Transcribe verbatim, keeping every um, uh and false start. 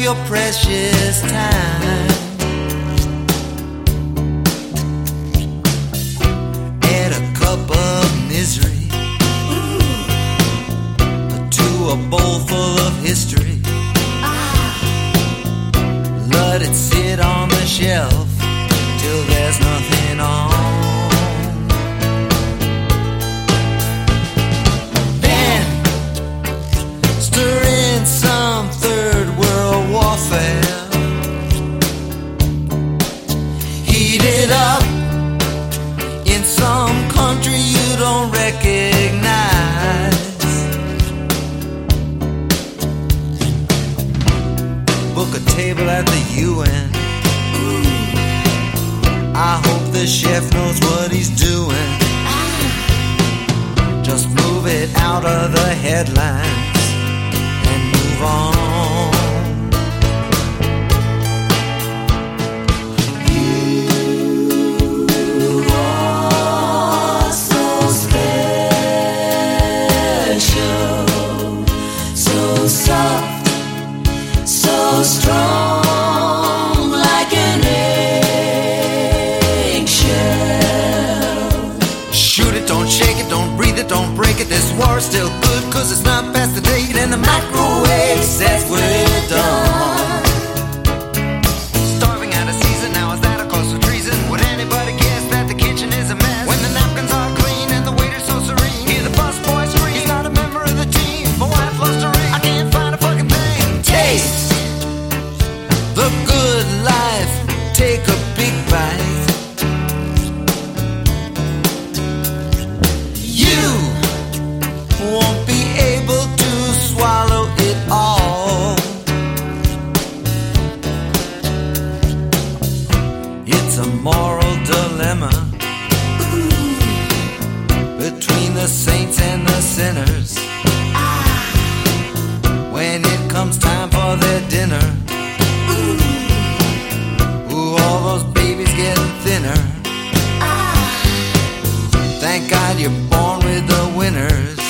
your precious time. Add a cup of misery to a bowl full of history. Let it sit on the shelf till there's nothing on. Then stir in some third world warfare. Heat it up in some country you don't recognize. Book a table at the U N. I hope the chef knows what he's doing. Just move it out of the headlines and move on. You are so special, so soft, so strong, like an eggshell. Shoot it, don't shake it, don't breathe it, don't break it. This war's still good, cause it's not past the date. And the microwave says we're done. Starving out of season, now is that a cause for treason? Would anybody guess that the kitchen is a mess? When the napkins are clean and the waiter's so serene, hear the busboy scream, he's not a member of the team. My wife lost her ring, I can't find a fucking thing. Taste the good life, take a big bite. You won't be able to swallow it all. It's a moral dilemma between the saints and the sinners. When it comes time for their dinner, ooh, all those babies getting thinner. Thank God you're born with the winners.